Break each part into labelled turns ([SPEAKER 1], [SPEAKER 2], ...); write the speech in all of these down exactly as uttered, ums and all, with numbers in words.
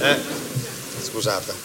[SPEAKER 1] Eh, scusate.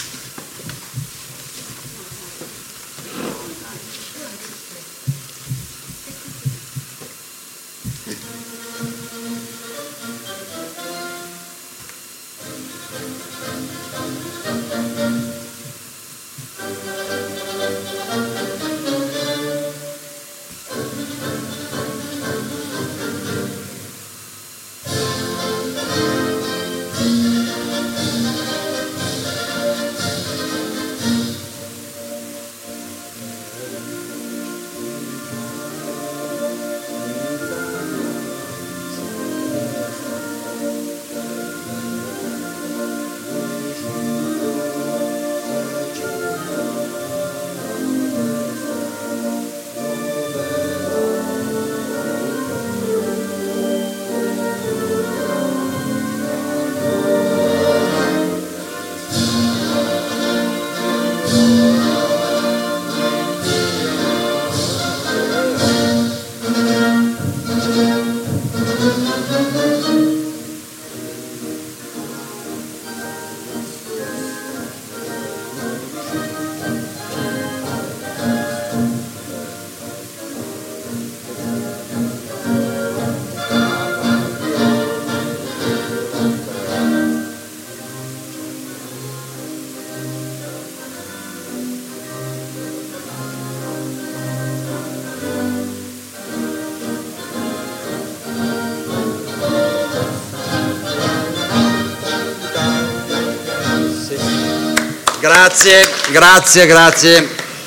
[SPEAKER 1] Grazie, grazie, grazie.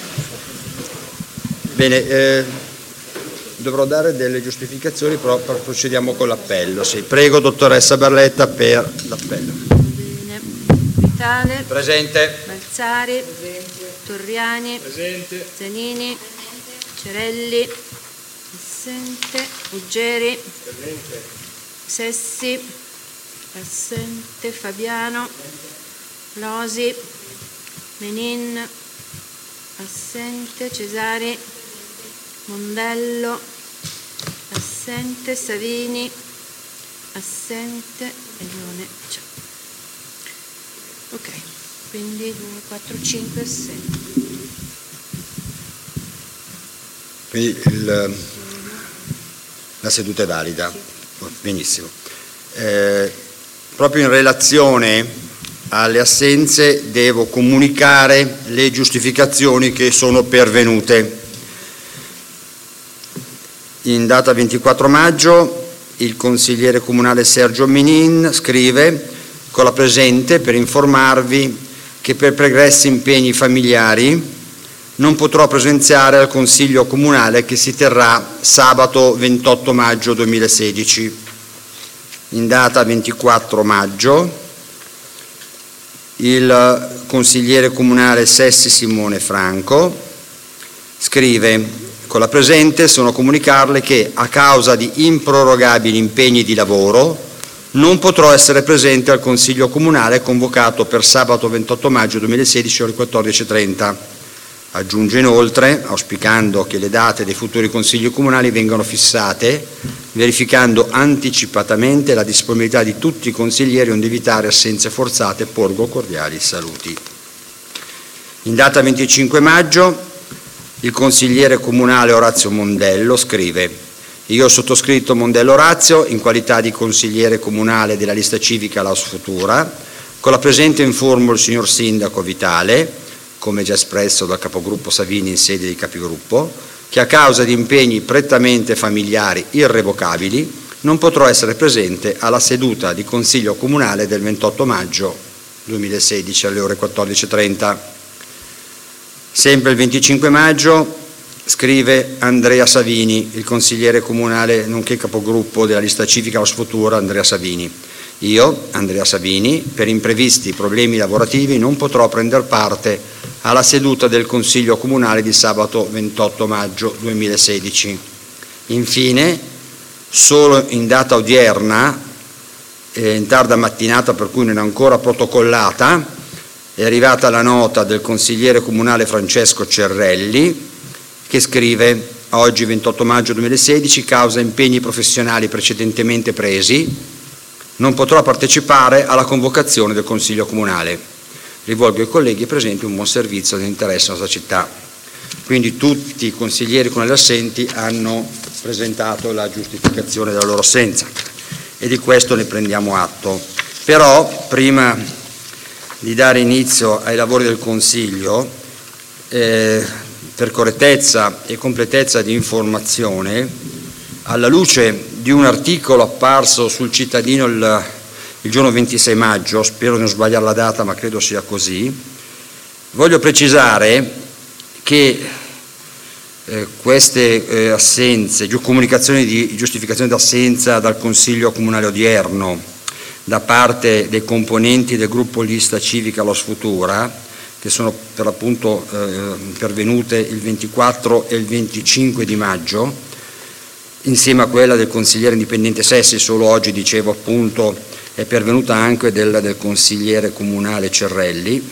[SPEAKER 1] Bene, eh, dovrò dare delle giustificazioni, però procediamo con l'appello. Sì, prego, dottoressa Barletta, per l'appello.
[SPEAKER 2] Bene. Vitale.
[SPEAKER 1] Presente.
[SPEAKER 2] Balzari. Presente. Torriani.
[SPEAKER 3] Presente.
[SPEAKER 2] Zanini. Cerelli. Assente. Uggeri.
[SPEAKER 3] Presente.
[SPEAKER 2] Sessi. Assente. Fabiano. Losi. Menin, assente, Cesari, Mondello, assente, Savini, assente, e Leone. Ok, quindi due, quattro, cinque, sei.
[SPEAKER 1] Quindi il, la seduta è valida. Benissimo. Eh, proprio in relazione alle assenze devo comunicare le giustificazioni che sono pervenute. In data ventiquattro maggio il consigliere comunale Sergio Menin scrive: con la presente per informarvi che per pregressi impegni familiari non potrò presenziare al consiglio comunale che si terrà sabato ventotto maggio duemilasedici. In data ventiquattro maggio il consigliere comunale Sessi Simone Franco scrive: con la presente sono a comunicarle che a causa di improrogabili impegni di lavoro non potrò essere presente al consiglio comunale convocato per sabato ventotto maggio duemilasedici alle quattordici e trenta. Aggiunge inoltre, auspicando che le date dei futuri consigli comunali vengano fissate, verificando anticipatamente la disponibilità di tutti i consiglieri onde evitare assenze forzate, porgo cordiali saluti. In data venticinque maggio il consigliere comunale Orazio Mondello scrive: io ho sottoscritto Mondello Orazio in qualità di consigliere comunale della lista civica Laus Futura, con la presente informo il signor sindaco Vitale, come già espresso dal capogruppo Savini in sede di capigruppo, che a causa di impegni prettamente familiari irrevocabili non potrò essere presente alla seduta di Consiglio Comunale del ventotto maggio duemilasedici alle ore quattordici e trenta. Sempre il venticinque maggio scrive Andrea Savini, il consigliere comunale nonché capogruppo della lista civica Laus Futura Andrea Savini. Io, Andrea Savini, per imprevisti problemi lavorativi non potrò prendere parte alla seduta del Consiglio Comunale di sabato ventotto maggio duemilasedici. Infine, solo in data odierna, eh, in tarda mattinata per cui non è ancora protocollata, è arrivata la nota del consigliere comunale Francesco Cerrelli che scrive: oggi ventotto maggio duemilasedici, causa impegni professionali precedentemente presi, non potrò partecipare alla convocazione del Consiglio Comunale. Rivolgo ai colleghi presenti un buon servizio nell'interesse della nostra città. Quindi tutti i consiglieri comunali assenti hanno presentato la giustificazione della loro assenza e di questo ne prendiamo atto. Però, prima di dare inizio ai lavori del Consiglio, eh, per correttezza e completezza di informazione, alla luce di un articolo apparso sul Cittadino il, il giorno ventisei maggio, spero di non sbagliare la data ma credo sia così, voglio precisare che eh, queste eh, assenze, comunicazioni di giustificazione d'assenza dal Consiglio Comunale odierno da parte dei componenti del gruppo Lista Civica Los Futura, che sono per l'appunto eh, pervenute il ventiquattro e il venticinque di maggio, insieme a quella del consigliere indipendente Sessi, solo oggi dicevo appunto è pervenuta anche del, del consigliere comunale Cerrelli.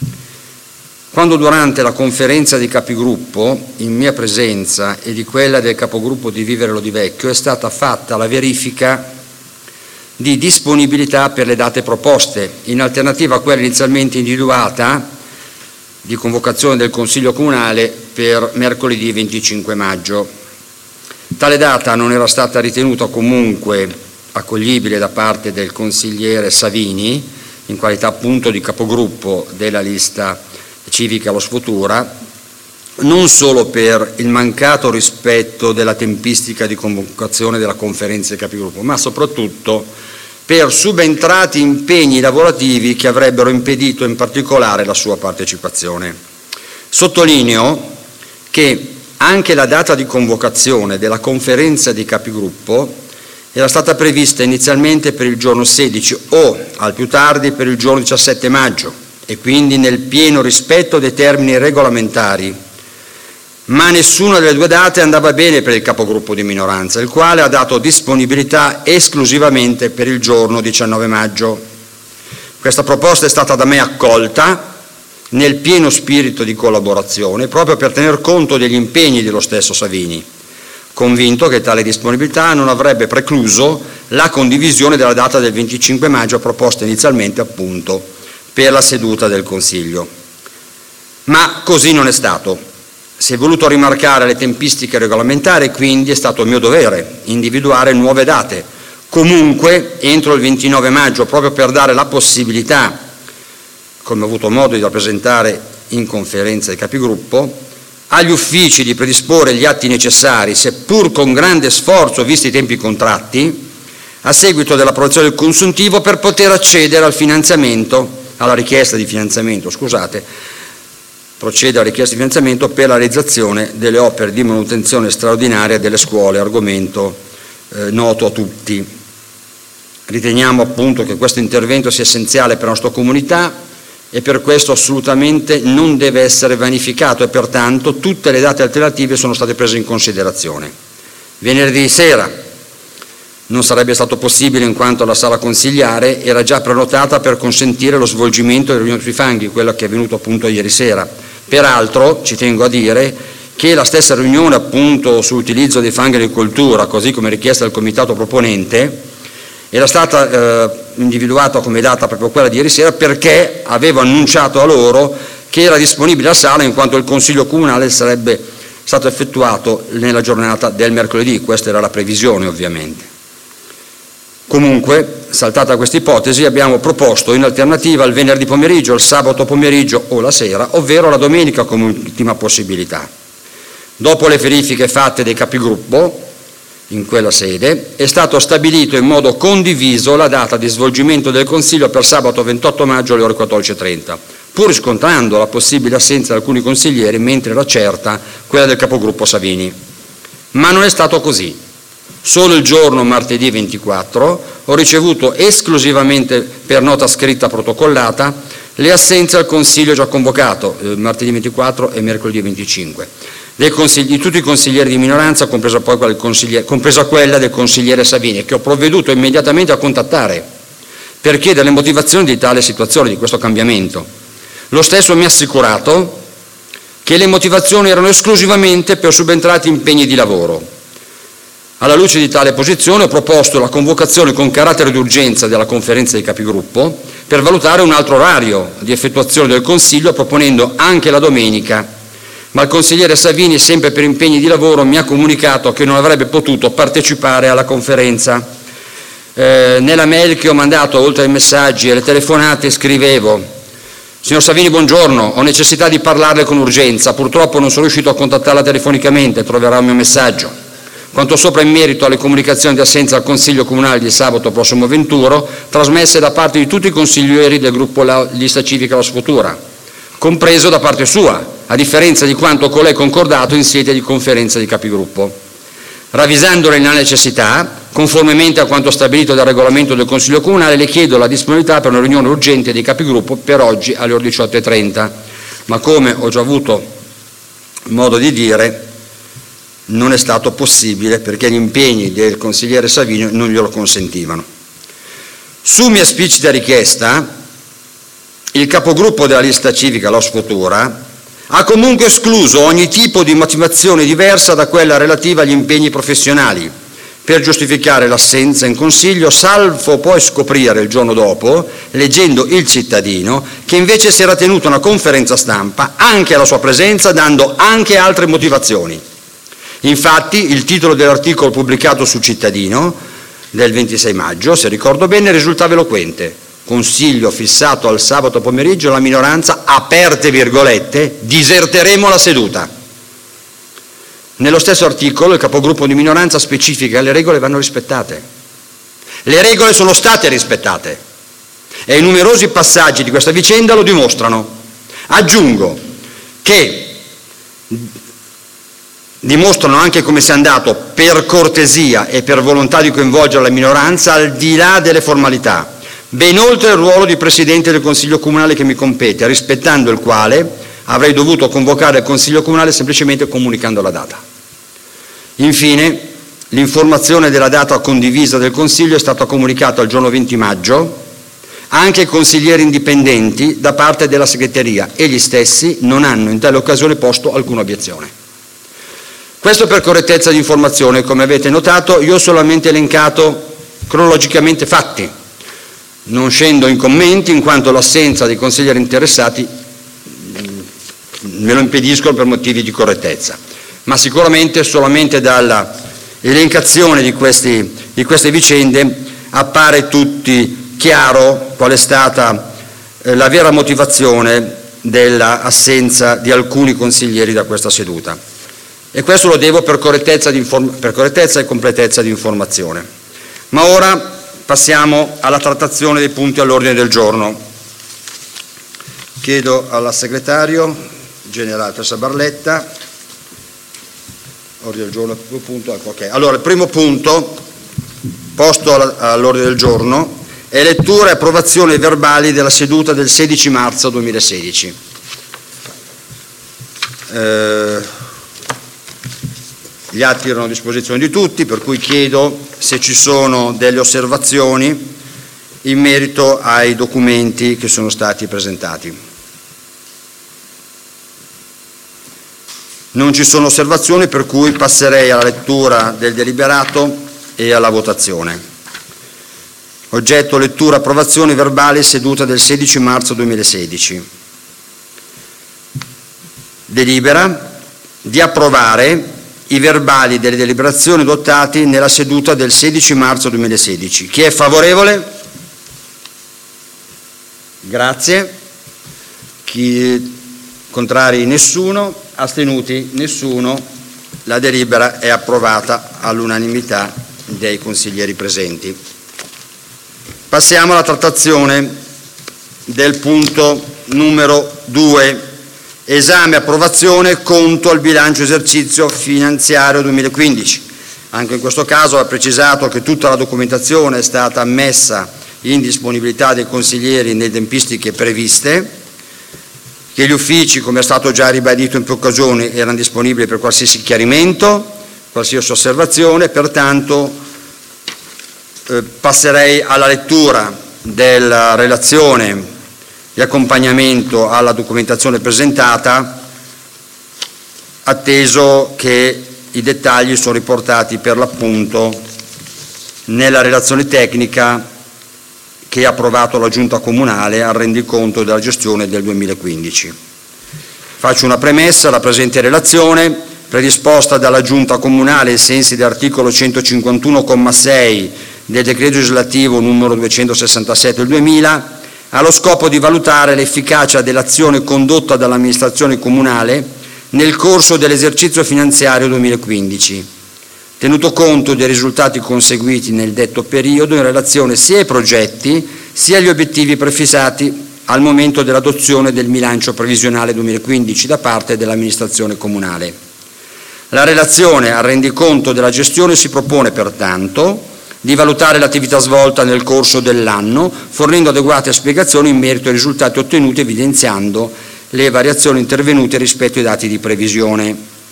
[SPEAKER 1] Quando durante la conferenza di capigruppo, in mia presenza e di quella del capogruppo di Vivere Lodivecchio, è stata fatta la verifica di disponibilità per le date proposte, in alternativa a quella inizialmente individuata di convocazione del Consiglio Comunale per mercoledì venticinque maggio. Tale data non era stata ritenuta comunque accoglibile da parte del consigliere Savini, in qualità appunto di capogruppo della Lista Civica Los Futura, non solo per il mancato rispetto della tempistica di convocazione della conferenza dei capigruppo, ma soprattutto per subentrati impegni lavorativi che avrebbero impedito in particolare la sua partecipazione. Sottolineo che anche la data di convocazione della conferenza di capigruppo era stata prevista inizialmente per il giorno sedici o al più tardi per il giorno diciassette maggio e quindi nel pieno rispetto dei termini regolamentari, ma nessuna delle due date andava bene per il capogruppo di minoranza, il quale ha dato disponibilità esclusivamente per il giorno diciannove maggio. Questa proposta è stata da me accolta nel pieno spirito di collaborazione, proprio per tener conto degli impegni dello stesso Savini, convinto che tale disponibilità non avrebbe precluso la condivisione della data del venticinque maggio proposta inizialmente appunto per la seduta del Consiglio. Ma così non è stato. Si è voluto rimarcare le tempistiche regolamentari e quindi è stato mio dovere individuare nuove date, comunque entro il ventinove maggio, proprio per dare la possibilità, come ho avuto modo di rappresentare in conferenza dei capigruppo, agli uffici di predisporre gli atti necessari, seppur con grande sforzo visti i tempi contratti, a seguito dell'approvazione del consuntivo per poter accedere al finanziamento, alla richiesta di finanziamento, scusate, procede alla richiesta di finanziamento per la realizzazione delle opere di manutenzione straordinaria delle scuole, argomento eh, noto a tutti. Riteniamo appunto che questo intervento sia essenziale per la nostra comunità e per questo assolutamente non deve essere vanificato e pertanto tutte le date alternative sono state prese in considerazione. Venerdì sera non sarebbe stato possibile in quanto la sala consigliare era già prenotata per consentire lo svolgimento della riunione sui fanghi, quello che è avvenuto appunto ieri sera. Peraltro ci tengo a dire che la stessa riunione appunto sull'utilizzo dei fanghi agricoltura, così come richiesta dal comitato proponente, era stata eh, individuata come data proprio quella di ieri sera perché avevo annunciato a loro che era disponibile la sala in quanto il Consiglio Comunale sarebbe stato effettuato nella giornata del mercoledì, questa era la previsione ovviamente. Comunque, saltata questa ipotesi, abbiamo proposto in alternativa il venerdì pomeriggio, il sabato pomeriggio o la sera, ovvero la domenica come ultima possibilità. Dopo le verifiche fatte dai capigruppo, in quella sede, è stato stabilito in modo condiviso la data di svolgimento del Consiglio per sabato ventotto maggio alle ore quattordici e trenta, pur riscontrando la possibile assenza di alcuni consiglieri, mentre era certa quella del capogruppo Savini. Ma non è stato così. Solo il giorno martedì ventiquattro ho ricevuto esclusivamente per nota scritta protocollata le assenze al Consiglio già convocato, eh, martedì ventiquattro e mercoledì venticinque, dei di tutti i consiglieri di minoranza, compresa, poi quella del compresa quella del consigliere Savini, che ho provveduto immediatamente a contattare per chiedere le motivazioni di tale situazione, di questo cambiamento. Lo stesso mi ha assicurato che le motivazioni erano esclusivamente per subentrati impegni di lavoro. Alla luce di tale posizione ho proposto la convocazione con carattere d'urgenza della conferenza dei capigruppo per valutare un altro orario di effettuazione del Consiglio, proponendo anche la domenica, ma il consigliere Savini, sempre per impegni di lavoro, mi ha comunicato che non avrebbe potuto partecipare alla conferenza. Eh, nella mail che ho mandato, oltre ai messaggi e alle telefonate, scrivevo: signor Savini, buongiorno, ho necessità di parlarle con urgenza, purtroppo non sono riuscito a contattarla telefonicamente, troverà il mio messaggio. Quanto sopra in merito alle comunicazioni di assenza al Consiglio Comunale di sabato prossimo venturo, trasmesse da parte di tutti i consiglieri del gruppo Lista Civica La Sfutura, compreso da parte sua, a differenza di quanto con lei concordato in sede di conferenza di capigruppo. Ravvisandone la necessità, conformemente a quanto stabilito dal regolamento del Consiglio Comunale, le chiedo la disponibilità per una riunione urgente dei capigruppo per oggi alle ore diciotto e trenta, ma come ho già avuto modo di dire, non è stato possibile perché gli impegni del consigliere Savini non glielo consentivano. Su mia esplicita richiesta, il capogruppo della Lista Civica La Sfutura ha comunque escluso ogni tipo di motivazione diversa da quella relativa agli impegni professionali per giustificare l'assenza in Consiglio, salvo poi scoprire il giorno dopo, leggendo Il Cittadino, che invece si era tenuta una conferenza stampa anche alla sua presenza, dando anche altre motivazioni. Infatti il titolo dell'articolo pubblicato sul Cittadino del ventisei maggio, se ricordo bene, risultava eloquente: Consiglio fissato al sabato pomeriggio, la minoranza, aperte virgolette, diserteremo la seduta. Nello stesso articolo il capogruppo di minoranza specifica che le regole vanno rispettate. Le regole sono state rispettate e i numerosi passaggi di questa vicenda lo dimostrano. Aggiungo che dimostrano anche come sia andato per cortesia e per volontà di coinvolgere la minoranza al di là delle formalità, ben oltre il ruolo di Presidente del Consiglio Comunale che mi compete, rispettando il quale avrei dovuto convocare il Consiglio Comunale semplicemente comunicando la data. Infine, l'informazione della data condivisa del Consiglio è stata comunicata il giorno venti maggio anche ai consiglieri indipendenti da parte della segreteria e gli stessi non hanno in tale occasione posto alcuna obiezione. Questo per correttezza di informazione. Come avete notato, io ho solamente elencato cronologicamente fatti, non scendo in commenti in quanto l'assenza dei consiglieri interessati me lo impediscono per motivi di correttezza, ma sicuramente solamente dalla elencazione di, questi, di queste vicende appare tutti chiaro qual è stata eh, la vera motivazione dell'assenza di alcuni consiglieri da questa seduta. E questo lo devo per correttezza, di per correttezza e completezza di informazione. Ma ora passiamo alla trattazione dei punti all'ordine del giorno. Chiedo alla segretario generale Teresa Barletta, ordine del giorno, punto, ecco, okay. Allora, il primo punto posto all'ordine del giorno è lettura e approvazione verbali della seduta del sedici marzo duemilasedici. Eh, Gli atti erano a disposizione di tutti, per cui chiedo se ci sono delle osservazioni in merito ai documenti che sono stati presentati. Non ci sono osservazioni, per cui passerei alla lettura del deliberato e alla votazione. Oggetto lettura e approvazione verbali seduta del sedici marzo duemilasedici. Delibera di approvare i verbali delle deliberazioni adottati nella seduta del sedici marzo duemilasedici. Chi è favorevole? Grazie. Chi contrari? Nessuno. Astenuti? Nessuno. La delibera è approvata all'unanimità dei consiglieri presenti. Passiamo alla trattazione del punto numero due. Esame e approvazione conto al bilancio esercizio finanziario duemilaquindici. Anche in questo caso va precisato che tutta la documentazione è stata messa in disponibilità dei consiglieri nelle tempistiche previste, che gli uffici, come è stato già ribadito in più occasioni, erano disponibili per qualsiasi chiarimento, qualsiasi osservazione, pertanto eh, passerei alla lettura della relazione di accompagnamento alla documentazione presentata, atteso che i dettagli sono riportati per l'appunto nella relazione tecnica che ha approvato la Giunta Comunale al rendiconto della gestione del duemilaquindici. Faccio una premessa: la presente relazione, predisposta dalla Giunta Comunale ai sensi dell'articolo centocinquantuno comma sei del decreto legislativo numero duecentosessantasette del duemila, ha lo scopo di valutare l'efficacia dell'azione condotta dall'amministrazione comunale nel corso dell'esercizio finanziario duemilaquindici, tenuto conto dei risultati conseguiti nel detto periodo in relazione sia ai progetti sia agli obiettivi prefissati al momento dell'adozione del bilancio previsionale duemilaquindici da parte dell'amministrazione comunale. La relazione al rendiconto della gestione si propone pertanto di valutare l'attività svolta nel corso dell'anno, fornendo adeguate spiegazioni in merito ai risultati ottenuti, evidenziando le variazioni intervenute rispetto ai dati di previsione.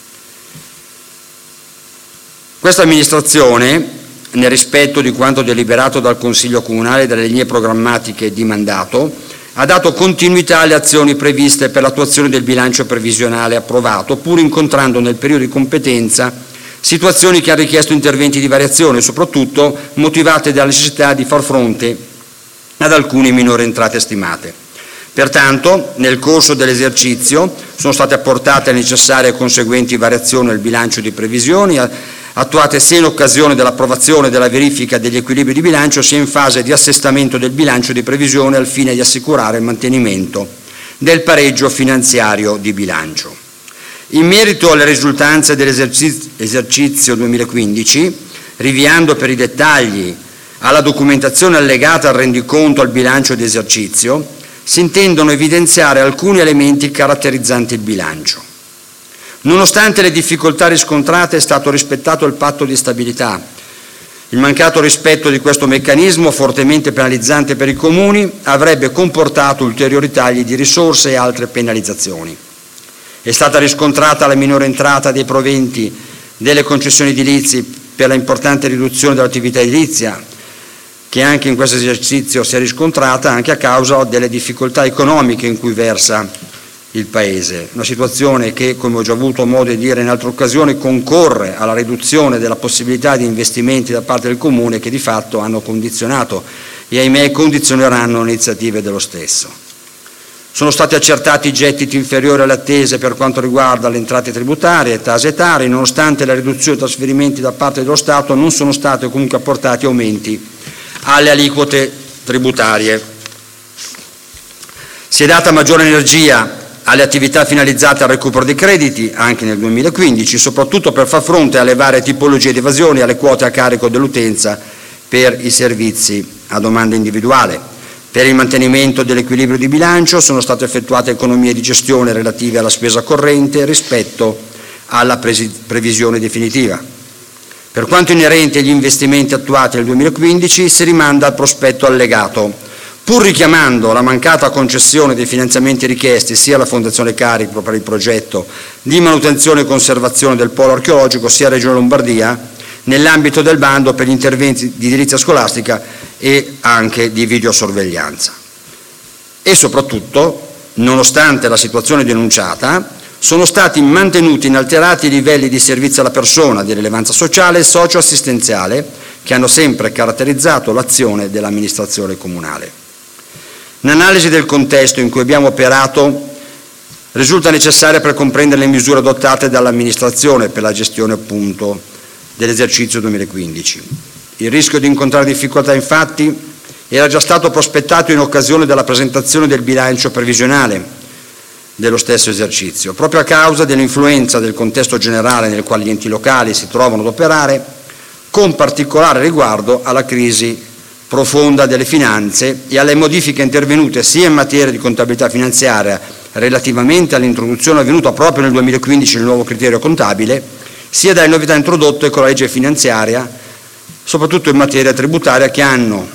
[SPEAKER 1] Questa amministrazione, nel rispetto di quanto deliberato dal Consiglio Comunale e dalle linee programmatiche di mandato, ha dato continuità alle azioni previste per l'attuazione del bilancio previsionale approvato, pur incontrando nel periodo di competenza situazioni che hanno richiesto interventi di variazione, soprattutto motivate dalla necessità di far fronte ad alcune minori entrate stimate. Pertanto, nel corso dell'esercizio sono state apportate le necessarie e conseguenti variazioni al bilancio di previsioni, attuate sia in occasione dell'approvazione e della verifica degli equilibri di bilancio, sia in fase di assestamento del bilancio di previsione al fine di assicurare il mantenimento del pareggio finanziario di bilancio. In merito alle risultanze dell'esercizio duemilaquindici, rinviando per i dettagli alla documentazione allegata al rendiconto al bilancio di esercizio, si intendono evidenziare alcuni elementi caratterizzanti il bilancio. Nonostante le difficoltà riscontrate, è stato rispettato il patto di stabilità. Il mancato rispetto di questo meccanismo, fortemente penalizzante per i comuni, avrebbe comportato ulteriori tagli di risorse e altre penalizzazioni. È stata riscontrata la minore entrata dei proventi delle concessioni edilizie per la importante riduzione dell'attività edilizia, che anche in questo esercizio si è riscontrata anche a causa delle difficoltà economiche in cui versa il Paese. Una situazione che, come ho già avuto modo di dire in altre occasioni, concorre alla riduzione della possibilità di investimenti da parte del Comune, che di fatto hanno condizionato e ahimè condizioneranno le iniziative dello stesso. Sono stati accertati gettiti inferiori alle attese per quanto riguarda le entrate tributarie e tase etarie, nonostante la riduzione dei trasferimenti da parte dello Stato non sono stati comunque apportati aumenti alle aliquote tributarie. Si è data maggiore energia alle attività finalizzate al recupero dei crediti anche nel duemilaquindici, soprattutto per far fronte alle varie tipologie di evasioni e alle quote a carico dell'utenza per i servizi a domanda individuale. Per il mantenimento dell'equilibrio di bilancio sono state effettuate economie di gestione relative alla spesa corrente rispetto alla previsione definitiva. Per quanto inerente agli investimenti attuati nel duemilaquindici, si rimanda al prospetto allegato, pur richiamando la mancata concessione dei finanziamenti richiesti sia alla Fondazione Carico per il progetto di manutenzione e conservazione del polo archeologico, sia a Regione Lombardia, nell'ambito del bando per gli interventi di edilizia scolastica e anche di videosorveglianza. E soprattutto, nonostante la situazione denunciata, sono stati mantenuti inalterati i livelli di servizio alla persona, di rilevanza sociale e socio-assistenziale, che hanno sempre caratterizzato l'azione dell'amministrazione comunale. L'analisi del contesto in cui abbiamo operato risulta necessaria per comprendere le misure adottate dall'amministrazione per la gestione appunto dell'esercizio duemilaquindici. Il rischio di incontrare difficoltà, infatti, era già stato prospettato in occasione della presentazione del bilancio previsionale dello stesso esercizio, proprio a causa dell'influenza del contesto generale nel quale gli enti locali si trovano ad operare, con particolare riguardo alla crisi profonda delle finanze e alle modifiche intervenute sia in materia di contabilità finanziaria relativamente all'introduzione avvenuta proprio nel duemilaquindici del nuovo criterio contabile, sia dalle novità introdotte con la legge finanziaria, soprattutto in materia tributaria, che hanno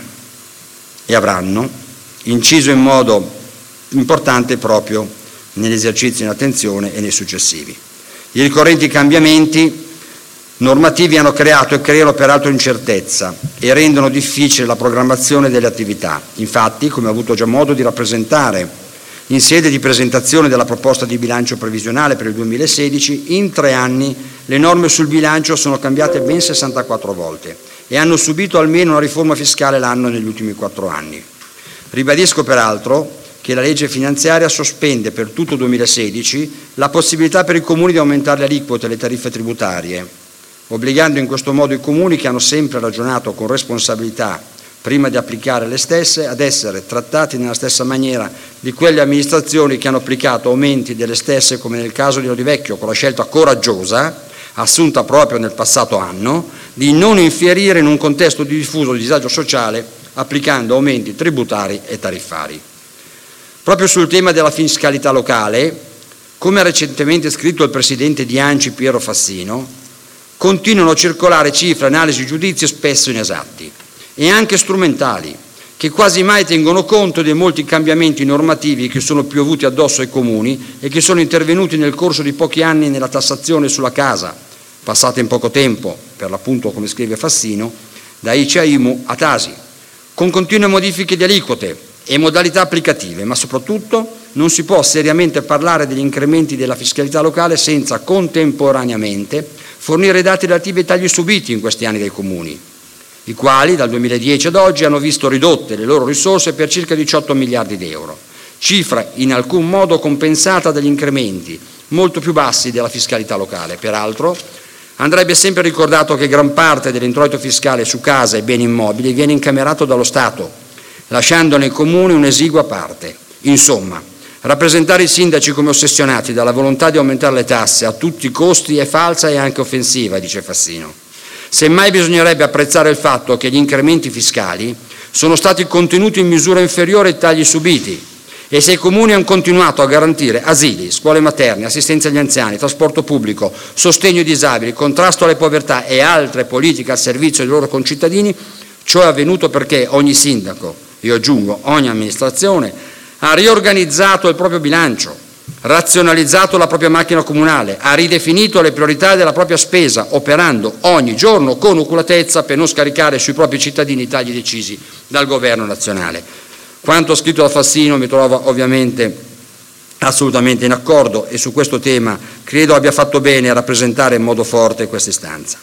[SPEAKER 1] e avranno inciso in modo importante proprio negli esercizi in attenzione e nei successivi. I ricorrenti cambiamenti normativi hanno creato e creano peraltro incertezza e rendono difficile la programmazione delle attività. Infatti, come ho avuto già modo di rappresentare in sede di presentazione della proposta di bilancio previsionale per il duemilasedici, in tre anni le norme sul bilancio sono cambiate ben sessantaquattro volte e hanno subito almeno una riforma fiscale l'anno negli ultimi quattro anni. Ribadisco peraltro che la legge finanziaria sospende per tutto il duemilasedici la possibilità per i comuni di aumentare le aliquote e le tariffe tributarie, obbligando in questo modo i comuni, che hanno sempre ragionato con responsabilità prima di applicare le stesse, ad essere trattati nella stessa maniera di quelle amministrazioni che hanno applicato aumenti delle stesse, come nel caso di Lodivecchio, con la scelta coraggiosa, assunta proprio nel passato anno, di non infierire in un contesto di diffuso disagio sociale applicando aumenti tributari e tariffari. Proprio sul tema della fiscalità locale, come ha recentemente scritto il presidente di ANCI Piero Fassino, continuano a circolare cifre, analisi e giudizi spesso inesatti e anche strumentali, che quasi mai tengono conto dei molti cambiamenti normativi che sono piovuti addosso ai comuni e che sono intervenuti nel corso di pochi anni nella tassazione sulla casa, passata in poco tempo, per l'appunto come scrive Fassino, da I C E a I M U a Tasi, con continue modifiche di aliquote e modalità applicative, ma soprattutto non si può seriamente parlare degli incrementi della fiscalità locale senza contemporaneamente fornire i dati relativi ai tagli subiti in questi anni dai comuni, i quali dal duemiladieci ad oggi hanno visto ridotte le loro risorse per circa diciotto miliardi di euro, cifra in alcun modo compensata dagli incrementi molto più bassi della fiscalità locale. Peraltro, andrebbe sempre ricordato che gran parte dell'introito fiscale su casa e beni immobili viene incamerato dallo Stato, lasciando nei comuni un'esigua parte. Insomma, rappresentare i sindaci come ossessionati dalla volontà di aumentare le tasse a tutti i costi è falsa e anche offensiva, dice Fassino. Semmai bisognerebbe apprezzare il fatto che gli incrementi fiscali sono stati contenuti in misura inferiore ai tagli subiti e se i comuni hanno continuato a garantire asili, scuole materne, assistenza agli anziani, trasporto pubblico, sostegno ai disabili, contrasto alle povertà e altre politiche al servizio dei loro concittadini, ciò è avvenuto perché ogni sindaco, io aggiungo ogni amministrazione, ha riorganizzato il proprio bilancio, razionalizzato la propria macchina comunale, ha ridefinito le priorità della propria spesa, operando ogni giorno con oculatezza per non scaricare sui propri cittadini i tagli decisi dal governo nazionale. Quanto scritto da Fassino mi trovo ovviamente assolutamente in accordo e su questo tema credo abbia fatto bene a rappresentare in modo forte questa istanza.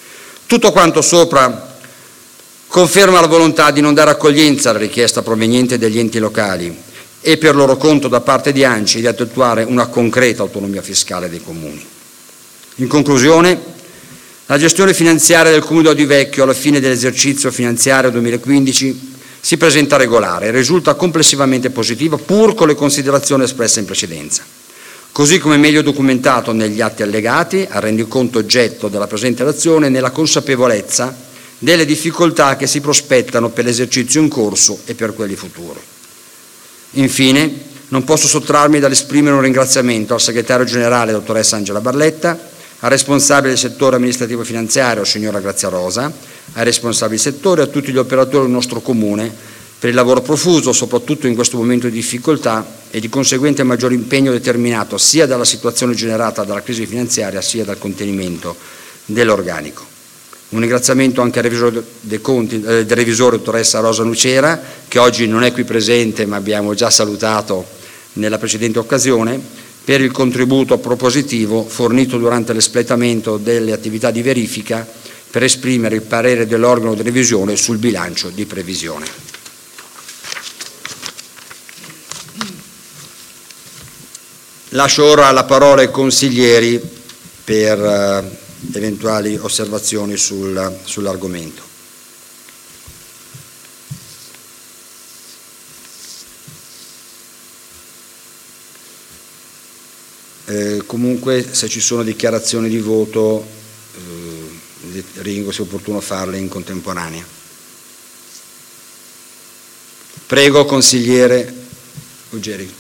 [SPEAKER 1] Tutto quanto sopra conferma la volontà di non dare accoglienza alla richiesta proveniente dagli enti locali e per loro conto da parte di ANCI di attuare una concreta autonomia fiscale dei comuni. In conclusione, la gestione finanziaria del Comune di Lodivecchio alla fine dell'esercizio finanziario duemilaquindici si presenta regolare e risulta complessivamente positiva pur con le considerazioni espresse in precedenza, così come meglio documentato negli atti allegati al rendiconto oggetto della presente relazione, nella consapevolezza delle difficoltà che si prospettano per l'esercizio in corso e per quelli futuri. Infine, non posso sottrarmi dall'esprimere un ringraziamento al segretario generale, dottoressa Angela Barletta, al responsabile del settore amministrativo finanziario, signora Grazia Rosa, ai responsabili del settore e a tutti gli operatori del nostro Comune per il lavoro profuso, soprattutto in questo momento di difficoltà e di conseguente maggiore impegno determinato sia dalla situazione generata dalla crisi finanziaria sia dal contenimento dell'organico. Un ringraziamento anche al revisore dei conti, eh, del revisore dottoressa Rosa Nucera, che oggi non è qui presente ma abbiamo già salutato nella precedente occasione, per il contributo propositivo fornito durante l'espletamento delle attività di verifica per esprimere il parere dell'organo di revisione sul bilancio di previsione. Lascio ora la parola ai consiglieri per eh, eventuali osservazioni sul, sull'argomento. Eh, comunque se ci sono dichiarazioni di voto eh, ritengo sia opportuno farle in contemporanea. Prego, consigliere Ruggeri.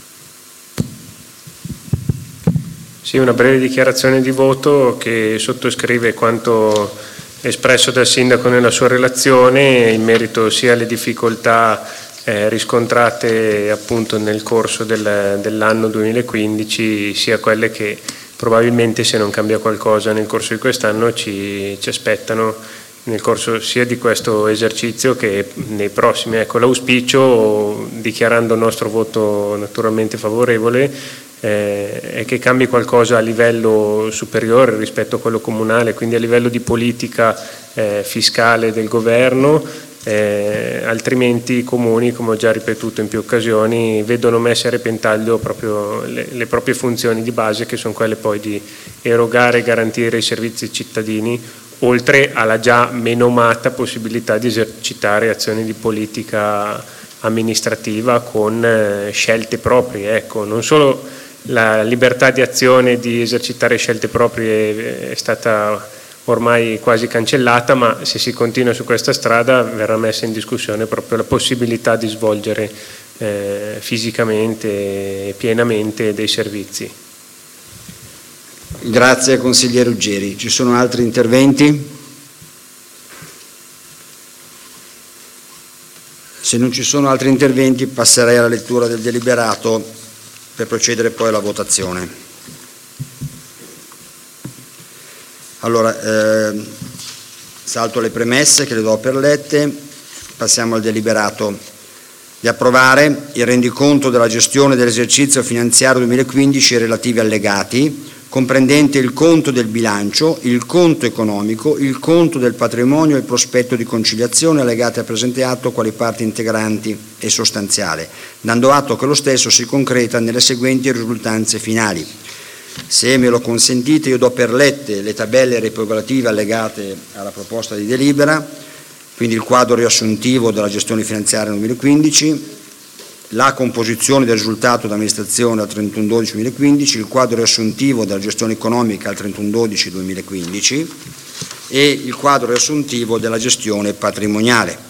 [SPEAKER 3] Sì, una breve dichiarazione di voto che sottoscrive quanto espresso dal Sindaco nella sua relazione in merito sia alle difficoltà eh, riscontrate appunto nel corso del, dell'anno duemilaquindici, sia quelle che probabilmente, se non cambia qualcosa nel corso di quest'anno, ci, ci aspettano nel corso sia di questo esercizio che nei prossimi. Ecco, l'auspicio, dichiarando il nostro voto naturalmente favorevole, eh, è che cambi qualcosa a livello superiore rispetto a quello comunale, quindi a livello di politica eh, fiscale del governo. Eh, altrimenti i comuni, come ho già ripetuto in più occasioni, vedono messe a repentaglio proprio le, le proprie funzioni di base, che sono quelle poi di erogare e garantire i servizi ai cittadini, oltre alla già menomata possibilità di esercitare azioni di politica amministrativa con eh, scelte proprie. Ecco, non solo la libertà di azione di esercitare scelte proprie è, è stata ormai quasi cancellata, ma se si continua su questa strada verrà messa in discussione proprio la possibilità di svolgere eh, fisicamente e pienamente dei servizi.
[SPEAKER 1] Grazie consigliere Ruggeri. Ci sono altri interventi? Se non ci sono altri interventi passerei alla lettura del deliberato per procedere poi alla votazione. Allora, eh, salto le premesse che le do per lette, passiamo al deliberato di approvare il rendiconto della gestione dell'esercizio finanziario duemilaquindici e relativi allegati, comprendente il conto del bilancio, il conto economico, il conto del patrimonio e il prospetto di conciliazione allegati al presente atto quali parti integranti e sostanziale, dando atto che lo stesso si concreta nelle seguenti risultanze finali. Se me lo consentite, io do per lette le tabelle riequilibrative allegate alla proposta di delibera, quindi il quadro riassuntivo della gestione finanziaria duemilaquindici, la composizione del risultato d'amministrazione al trentuno dodici duemilaquindici, il quadro riassuntivo della gestione economica al trentuno dodici duemilaquindici e il quadro riassuntivo della gestione patrimoniale.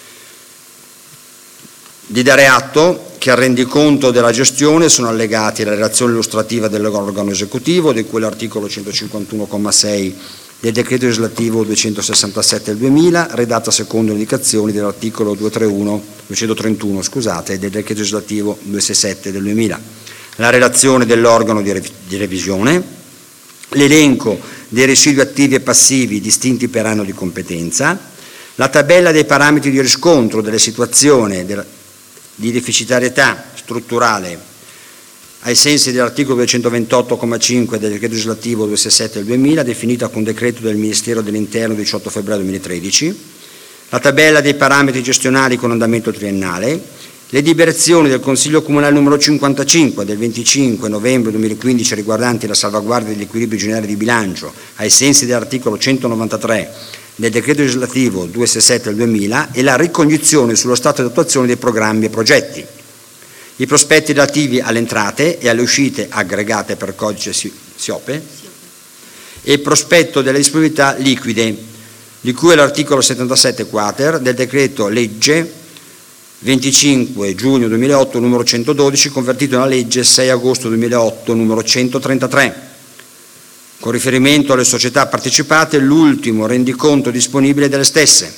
[SPEAKER 1] Di dare atto che al rendiconto della gestione sono allegati la relazione illustrativa dell'organo esecutivo, di cui l'articolo centocinquantuno comma sei del decreto legislativo duecentosessantasette del duemila, redatta secondo le indicazioni dell'articolo duecentotrentuno scusate, del decreto legislativo duecentosessantasette del duemila, la relazione dell'organo di, rev- di revisione, l'elenco dei residui attivi e passivi distinti per anno di competenza, la tabella dei parametri di riscontro delle situazioni della di deficitarietà strutturale ai sensi dell'articolo duecentoventotto comma cinque del decreto legislativo duecentosessantasette del duemila, definita con decreto del Ministero dell'Interno diciotto febbraio duemilatredici, la tabella dei parametri gestionali con andamento triennale, le deliberazioni del Consiglio Comunale numero cinquantacinque del venticinque novembre duemilaquindici riguardanti la salvaguardia degli equilibri generali di bilancio ai sensi dell'articolo centonovantatré del decreto legislativo duecentosessantasette del duemila e la ricognizione sullo stato di attuazione dei programmi e progetti, i prospetti relativi alle entrate e alle uscite aggregate per codice SIOPE e il prospetto delle disponibilità liquide, di cui è l'articolo settantasette quater del decreto legge venticinque giugno duemilaotto numero centododici, convertito nella legge sei agosto duemilaotto numero centotrentatré. Con riferimento alle società partecipate, l'ultimo rendiconto disponibile delle stesse.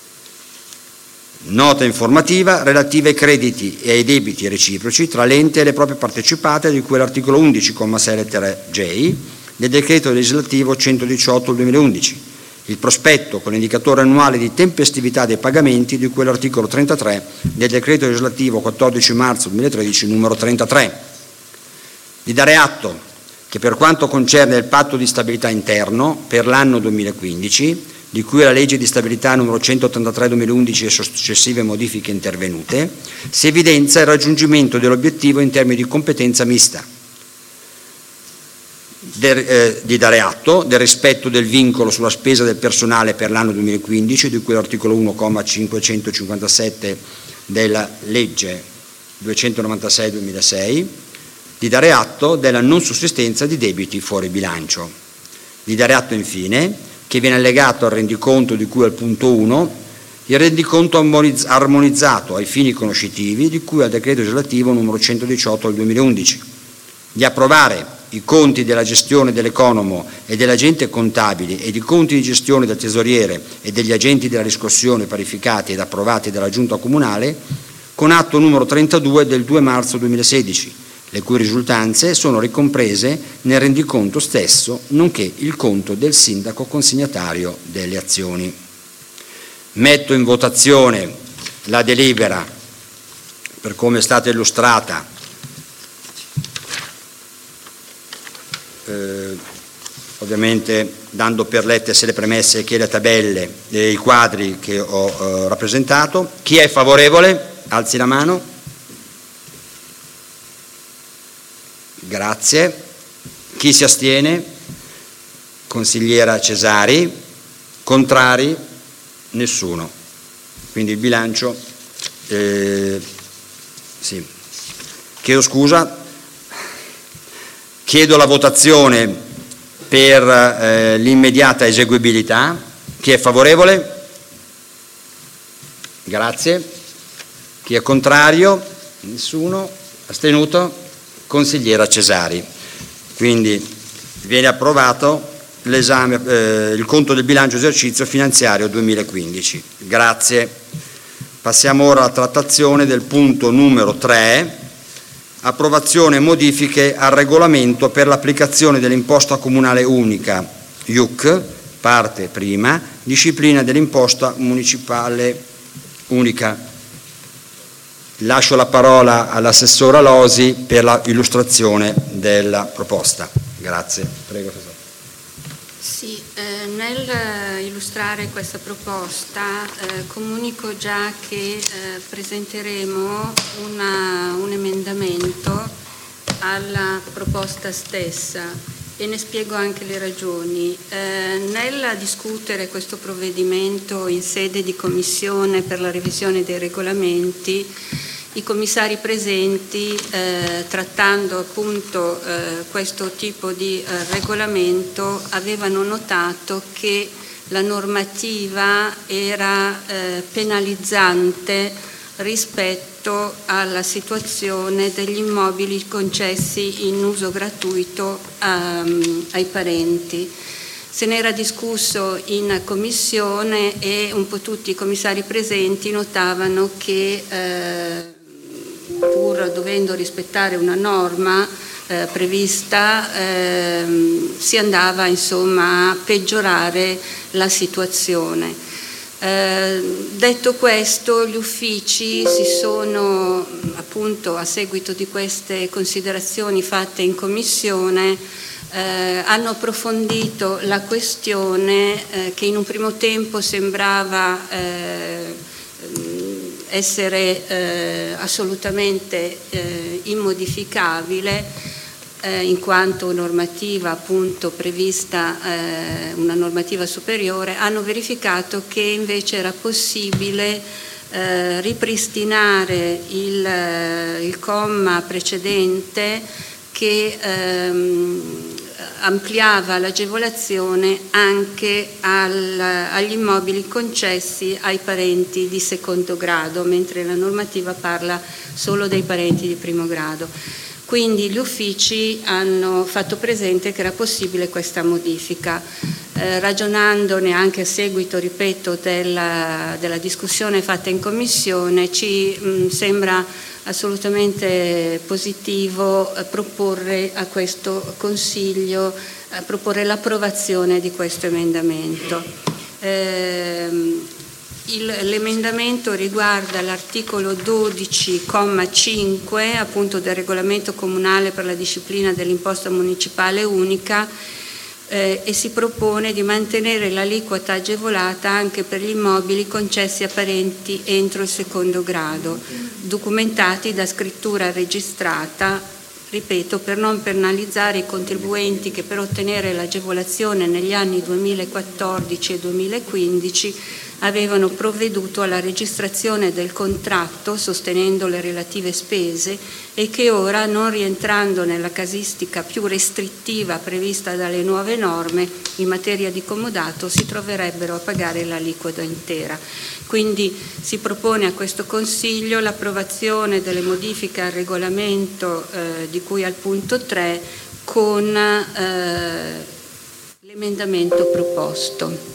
[SPEAKER 1] Nota informativa relativa ai crediti e ai debiti reciproci tra l'ente e le proprie partecipate, di cui l'articolo undici comma sei lettera J del decreto legislativo centodiciotto del duemilaundici. Il prospetto con l'indicatore annuale di tempestività dei pagamenti, di cui l'articolo trentatré del decreto legislativo quattordici marzo duemilatredici numero trentatré. Di dare atto che per quanto concerne il patto di stabilità interno per l'anno duemilaquindici, di cui la legge di stabilità numero centottantatré duemilaundici e successive modifiche intervenute, si evidenzia il raggiungimento dell'obiettivo in termini di competenza mista, del, eh, di dare atto del rispetto del vincolo sulla spesa del personale per l'anno duemilaquindici, di cui l'articolo uno comma cinquecentocinquantasette della legge duecentonovantasei duemilasei, di dare atto della non sussistenza di debiti fuori bilancio, di dare atto infine che viene allegato al rendiconto di cui al punto uno il rendiconto armonizzato ai fini conoscitivi di cui al decreto legislativo numero centodiciotto del duemilaundici, di approvare i conti della gestione dell'economo e dell'agente contabile ed i conti di gestione del tesoriere e degli agenti della riscossione parificati ed approvati dalla Giunta Comunale con atto numero trentadue del due marzo duemilasedici, le cui risultanze sono ricomprese nel rendiconto stesso, nonché il conto del sindaco consignatario delle azioni. Metto in votazione la delibera per come è stata illustrata, eh, ovviamente dando per lette sia le premesse che le tabelle e i quadri che ho eh, rappresentato. Chi è favorevole? Alzi la mano. Grazie. Chi si astiene? Consigliera Cesari. Contrari? Nessuno. Quindi il bilancio, eh, sì. Chiedo scusa, chiedo la votazione per eh, l'immediata eseguibilità. Chi è favorevole? Grazie. Chi è contrario? Nessuno. Astenuto? Consigliera Cesari. Quindi viene approvato l'esame, eh, il conto del bilancio esercizio finanziario duemilaquindici. Grazie. Passiamo ora alla trattazione del punto numero tre, approvazione e modifiche al regolamento per l'applicazione dell'imposta comunale unica, I U C, parte prima, disciplina dell'imposta municipale unica. Lascio la parola all'assessora Losi per l'illustrazione della proposta. Grazie. Prego, Assessore.
[SPEAKER 2] Sì, eh, nel illustrare questa proposta eh, comunico già che eh, presenteremo una, un emendamento alla proposta stessa e ne spiego anche le ragioni. Eh, nel discutere questo provvedimento in sede di commissione per la revisione dei regolamenti, i commissari presenti, eh, trattando appunto eh, questo tipo di eh, regolamento, avevano notato che la normativa era eh, penalizzante rispetto alla situazione degli immobili concessi in uso gratuito um, ai parenti. Se ne era discusso in commissione e un po' tutti i commissari presenti notavano che eh, pur dovendo rispettare una norma eh, prevista eh, si andava insomma a peggiorare la situazione. Eh, detto questo, gli uffici si sono appunto a seguito di queste considerazioni fatte in commissione eh, hanno approfondito la questione eh, che in un primo tempo sembrava eh, essere eh, assolutamente eh, immodificabile eh, in quanto normativa appunto prevista eh, una normativa superiore, hanno verificato che invece era possibile eh, ripristinare il, eh, il comma precedente che ehm, ampliava l'agevolazione anche al, agli immobili concessi ai parenti di secondo grado, mentre la normativa parla solo dei parenti di primo grado. Quindi gli uffici hanno fatto presente che era possibile questa modifica. Eh, ragionandone anche a seguito, ripeto, della, della discussione fatta in commissione, ci mh, sembra assolutamente positivo eh, proporre a questo Consiglio, eh, proporre l'approvazione di questo emendamento. Eh, L'emendamento riguarda l'articolo dodici, comma cinque, appunto del regolamento comunale per la disciplina dell'imposta municipale unica eh, e si propone di mantenere l'aliquota agevolata anche per gli immobili concessi a parenti entro il secondo grado, documentati da scrittura registrata, ripeto, per non penalizzare i contribuenti che per ottenere l'agevolazione negli anni duemilaquattordici e duemilaquindici avevano provveduto alla registrazione del contratto sostenendo le relative spese e che ora, non rientrando nella casistica più restrittiva prevista dalle nuove norme in materia di comodato, si troverebbero a pagare l'aliquota intera. Quindi si propone a questo Consiglio l'approvazione delle modifiche al regolamento eh, di cui al punto tre con eh, l'emendamento proposto.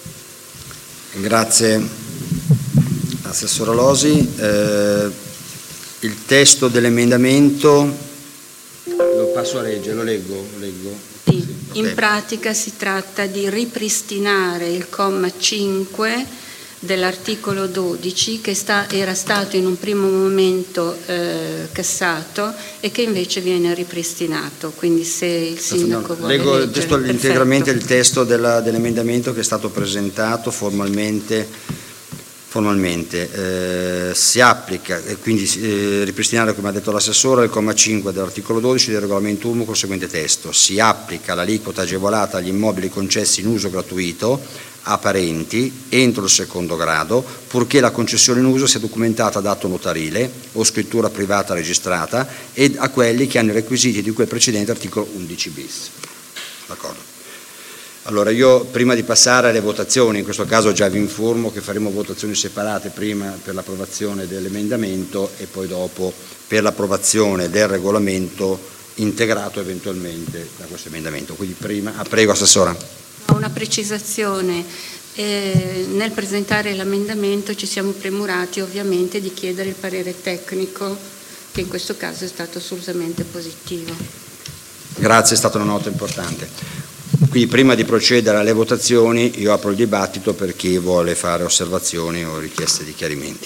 [SPEAKER 1] Grazie Assessora Losi. Eh, il testo dell'emendamento lo passo a leggere, lo leggo. Lo leggo.
[SPEAKER 2] Sì,
[SPEAKER 1] sì,
[SPEAKER 2] in pratica si tratta di ripristinare il comma cinque dell'articolo dodici che sta, era stato in un primo momento eh, cassato e che invece viene ripristinato. Quindi se il sindaco vuole
[SPEAKER 1] leggo
[SPEAKER 2] leggere,
[SPEAKER 1] testo, integralmente il testo della, dell'emendamento che è stato presentato formalmente. Formalmente eh, si applica, e quindi eh, ripristinare, come ha detto l'assessore, il comma cinque dell'articolo dodici del regolamento U M U col seguente testo: si applica l'aliquota agevolata agli immobili concessi in uso gratuito a parenti entro il secondo grado, purché la concessione in uso sia documentata ad atto notarile o scrittura privata registrata, ed a quelli che hanno i requisiti di quel precedente articolo undici bis. D'accordo. Allora, io prima di passare alle votazioni, in questo caso già vi informo che faremo votazioni separate, prima per l'approvazione dell'emendamento e poi dopo per l'approvazione del regolamento integrato eventualmente da questo emendamento. Quindi prima, ah, prego Assessora.
[SPEAKER 2] Una precisazione, eh, nel presentare l'emendamento ci siamo premurati ovviamente di chiedere il parere tecnico, che in questo caso è stato assolutamente positivo.
[SPEAKER 1] Grazie, è stata una nota importante. Quindi prima di procedere alle votazioni io apro il dibattito per chi vuole fare osservazioni o richieste di chiarimenti.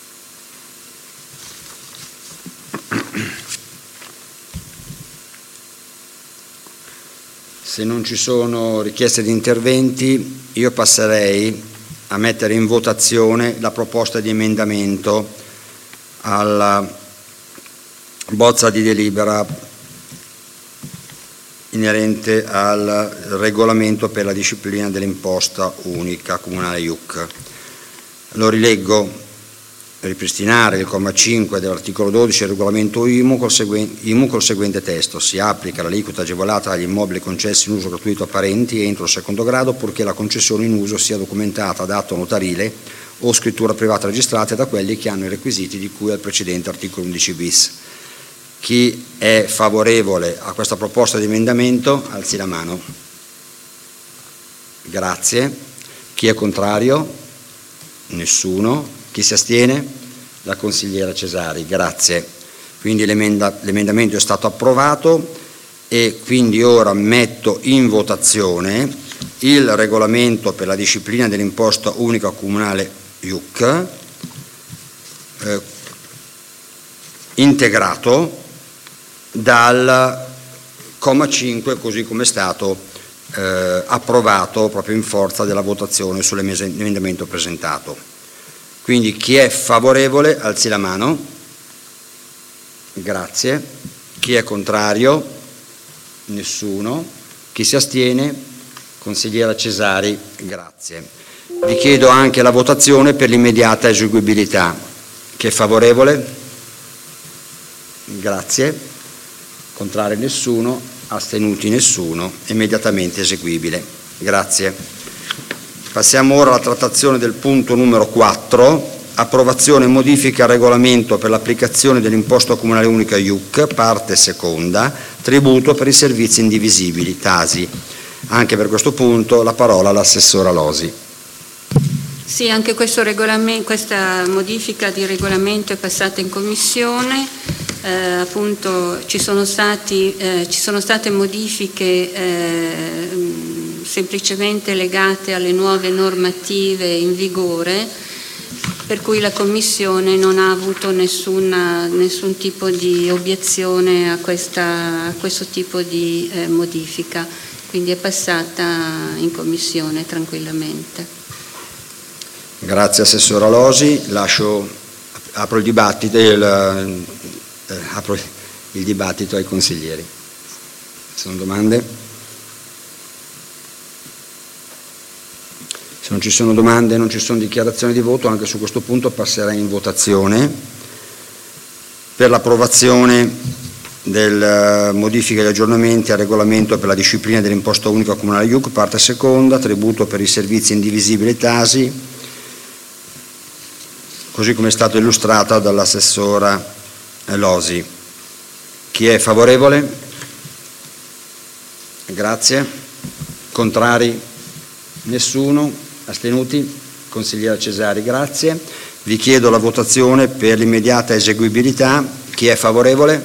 [SPEAKER 1] Se non ci sono richieste di interventi, io passerei a mettere in votazione la proposta di emendamento alla bozza di delibera inerente al regolamento per la disciplina dell'imposta unica comunale I U C. Lo rileggo: ripristinare il comma cinque dell'articolo dodici del regolamento I M U col, seguente, I M U col seguente testo: si applica l'aliquota agevolata agli immobili concessi in uso gratuito a parenti entro il secondo grado, purché la concessione in uso sia documentata ad atto notarile o scrittura privata registrata da quelli che hanno i requisiti di cui al precedente articolo undici bis. Chi è favorevole a questa proposta di emendamento alzi la mano. Grazie. Chi è contrario? Nessuno. Chi si astiene? La consigliera Cesari. Grazie. Quindi l'emenda, l'emendamento è stato approvato e quindi ora metto in votazione il regolamento per la disciplina dell'imposta unica comunale I U C eh, integrato dal comma cinque, così come è stato eh, approvato proprio in forza della votazione sull'emendamento presentato. Quindi chi è favorevole alzi la mano. Grazie. Chi è contrario? Nessuno. Chi si astiene? Consigliera Cesari. Grazie. Vi chiedo anche la votazione per l'immediata eseguibilità. Chi è favorevole? Grazie. Contrario nessuno, astenuti nessuno, immediatamente eseguibile. Grazie. Passiamo ora alla trattazione del punto numero quattro, approvazione e modifica al regolamento per l'applicazione dell'imposta comunale unica I U C, parte seconda, tributo per i servizi indivisibili, T A S I. Anche per questo punto la parola all'assessora Losi.
[SPEAKER 2] Sì, anche questo regolamento, questa modifica di regolamento è passata in commissione. Eh, appunto ci sono, stati, eh, ci sono state modifiche eh, semplicemente legate alle nuove normative in vigore, per cui la Commissione non ha avuto nessuna, nessun tipo di obiezione a, questa, a questo tipo di eh, modifica, quindi è passata in Commissione tranquillamente.
[SPEAKER 1] Grazie Assessora Losi, lascio, apro il dibattito, il, eh, apro il dibattito ai consiglieri. Se sono domande? Se non ci sono domande, non ci sono dichiarazioni di voto, anche su questo punto passerei in votazione per l'approvazione del modifiche e aggiornamenti al regolamento per la disciplina dell'imposta unica comunale I U C, parte seconda, tributo per i servizi indivisibili T A S I, così come è stato illustrato dall'assessora Losi. Chi è favorevole? Grazie. Contrari? Nessuno. Astenuti? Consigliera Cesari, grazie. Vi chiedo la votazione per l'immediata eseguibilità. Chi è favorevole?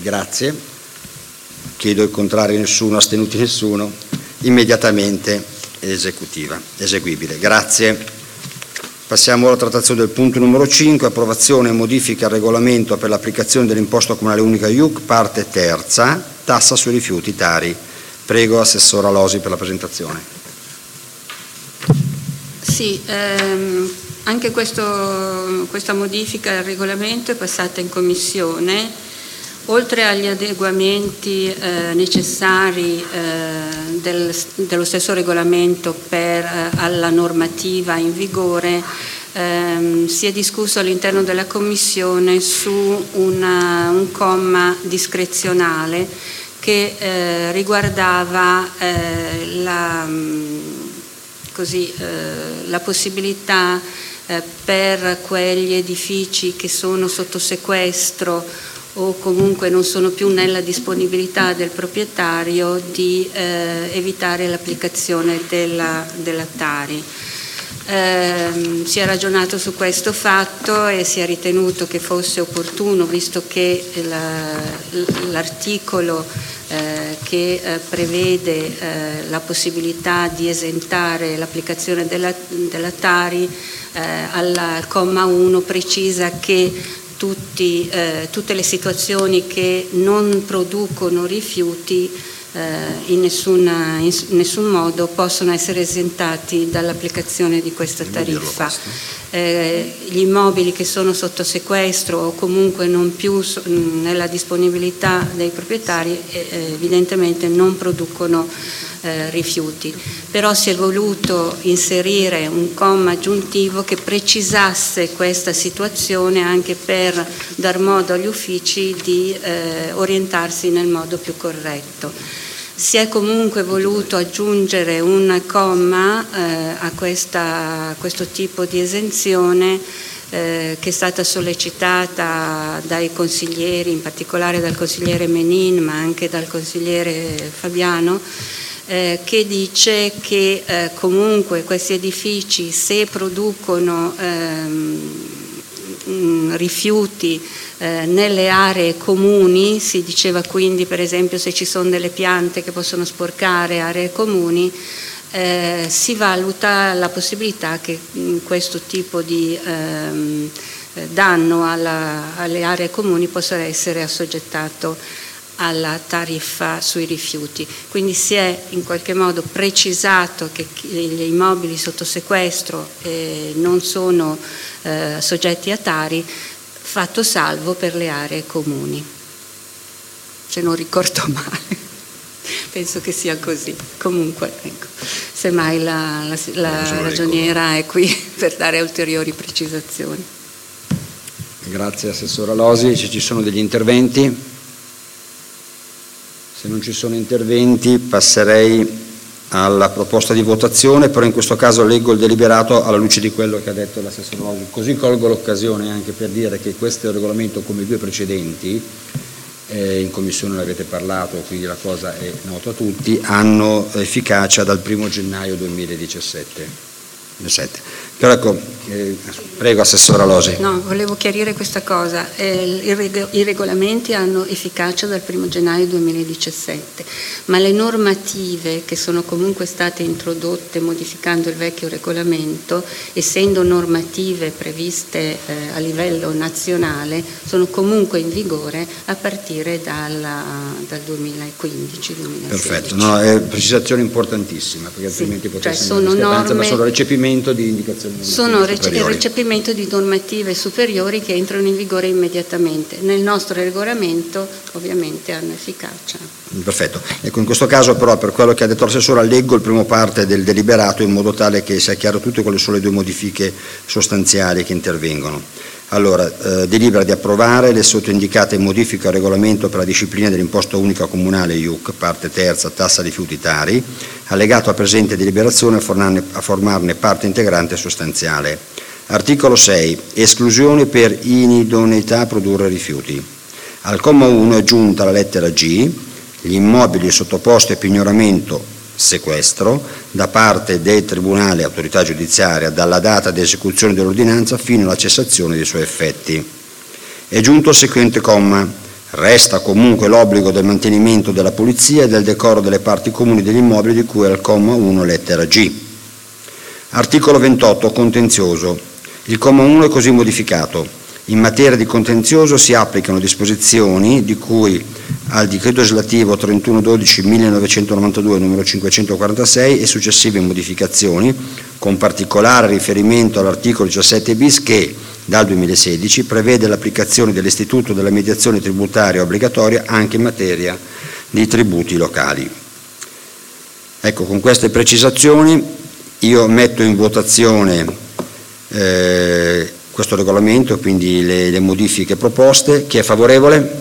[SPEAKER 1] Grazie. Chiedo il contrario, nessuno. Astenuti? Nessuno. Immediatamente esecutiva, eseguibile. Grazie. Passiamo alla trattazione del punto numero cinque, approvazione e modifica al regolamento per l'applicazione dell'imposta comunale unica I U C, parte terza, tassa sui rifiuti Tari. Prego Assessora Losi per la presentazione.
[SPEAKER 2] Sì, ehm, anche questo, questa modifica al regolamento è passata in Commissione. Oltre agli adeguamenti eh, necessari eh, del, dello stesso regolamento per, eh, alla normativa in vigore, ehm, si è discusso all'interno della Commissione su una, un comma discrezionale che eh, riguardava eh, la, così, eh, la possibilità eh, per quegli edifici che sono sotto sequestro o comunque non sono più nella disponibilità del proprietario di eh, evitare l'applicazione della, della Tari. Eh, si è ragionato su questo fatto e si è ritenuto che fosse opportuno, visto che la, l'articolo eh, che eh, prevede eh, la possibilità di esentare l'applicazione della, della Tari eh, al comma uno precisa che Tutti, eh, tutte le situazioni che non producono rifiuti eh, in, nessuna, in nessun modo possono essere esentati dall'applicazione di questa tariffa. Eh, gli immobili che sono sotto sequestro o comunque non più so, nella disponibilità dei proprietari eh, evidentemente non producono eh, rifiuti, però si è voluto inserire un comma aggiuntivo che precisasse questa situazione anche per dar modo agli uffici di eh, orientarsi nel modo più corretto. Si è comunque voluto aggiungere un comma eh, a, questa, a questo tipo di esenzione eh, che è stata sollecitata dai consiglieri, in particolare dal consigliere Menin ma anche dal consigliere Fabiano, eh, che dice che eh, comunque questi edifici, se producono ehm, rifiuti Eh, nelle aree comuni, si diceva quindi per esempio se ci sono delle piante che possono sporcare aree comuni, eh, si valuta la possibilità che mh, questo tipo di ehm, danno alla, alle aree comuni possa essere assoggettato alla tariffa sui rifiuti. Quindi si è in qualche modo precisato che gli immobili sotto sequestro eh, non sono eh, soggetti a Tari, fatto salvo per le aree comuni. Se non ricordo male, penso che sia così. Comunque, ecco, semmai la, la, la ragioniera è qui per dare ulteriori precisazioni.
[SPEAKER 1] Grazie Assessora Losi. Se ci sono degli interventi? Se non ci sono interventi passerei alla proposta di votazione, però in questo caso leggo il deliberato alla luce di quello che ha detto l'assessore Losi. Così colgo l'occasione anche per dire che questo regolamento, come i due precedenti, eh, in commissione l'avete parlato, quindi la cosa è nota a tutti, hanno efficacia dal primo gennaio duemiladiciassette. Però ecco, eh, prego Assessora Losi.
[SPEAKER 2] No, volevo chiarire questa cosa. Eh, i, reg- I regolamenti hanno efficacia dal primo gennaio duemiladiciassette, ma le normative che sono comunque state introdotte modificando il vecchio regolamento, essendo normative previste eh, a livello nazionale, sono comunque in vigore a partire dalla, dal duemilaquindici duemilasedici.
[SPEAKER 1] Perfetto, no, è precisazione importantissima, perché altrimenti
[SPEAKER 2] sì,
[SPEAKER 1] potrebbe
[SPEAKER 2] cioè
[SPEAKER 1] essere una discrepanza,
[SPEAKER 2] norme...
[SPEAKER 1] ma solo recepimento di indicazioni
[SPEAKER 2] sono rece- il
[SPEAKER 1] superiori.
[SPEAKER 2] recepimento di normative superiori che entrano in vigore immediatamente. Nel nostro regolamento ovviamente hanno efficacia.
[SPEAKER 1] Perfetto, ecco, in questo caso però per quello che ha detto l'assessore leggo il primo parte del deliberato in modo tale che sia chiaro tutto quali sono le due modifiche sostanziali che intervengono. Allora, eh, delibera di approvare le sottoindicate modifiche al regolamento per la disciplina dell'imposta unica comunale I U C, parte terza, tassa rifiuti Tari, allegato a presente deliberazione a formarne, a formarne parte integrante sostanziale. Articolo sei. Esclusione per inidoneità a produrre rifiuti. Al comma uno è aggiunta la lettera G, gli immobili sottoposti a pignoramento sequestro da parte del Tribunale autorità giudiziaria dalla data di esecuzione dell'ordinanza fino alla cessazione dei suoi effetti. È giunto il seguente comma. Resta comunque l'obbligo del mantenimento della pulizia e del decoro delle parti comuni degli immobili di cui al comma uno lettera G. Articolo ventotto. Contenzioso. Il comma uno è così modificato. In materia di contenzioso si applicano disposizioni di cui al decreto legislativo trentuno dodici millenovecentonovantadue numero cinquecentoquarantasei e successive modificazioni, con particolare riferimento all'articolo diciassette bis che dal duemilasedici prevede l'applicazione dell'istituto della mediazione tributaria obbligatoria anche in materia di tributi locali. Ecco, con queste precisazioni io metto in votazione eh, questo regolamento, quindi le, le modifiche proposte. Chi è favorevole?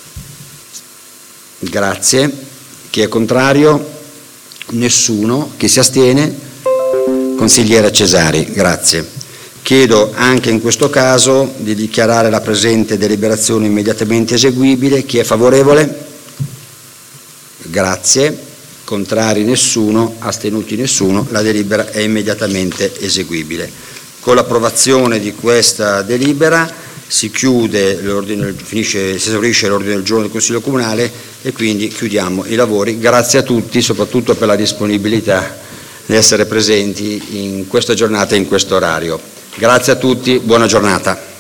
[SPEAKER 1] Grazie. Chi è contrario? Nessuno. Chi si astiene? Consigliera Cesari. Grazie. Chiedo anche in questo caso di dichiarare la presente deliberazione immediatamente eseguibile. Chi è favorevole? Grazie. Contrari nessuno, astenuti nessuno. La delibera è immediatamente eseguibile. Con l'approvazione di questa delibera si chiude l'ordine, finisce, si esaurisce l'ordine del giorno del Consiglio Comunale e quindi chiudiamo i lavori. Grazie a tutti, soprattutto per la disponibilità di essere presenti in questa giornata e in questo orario. Grazie a tutti, buona giornata.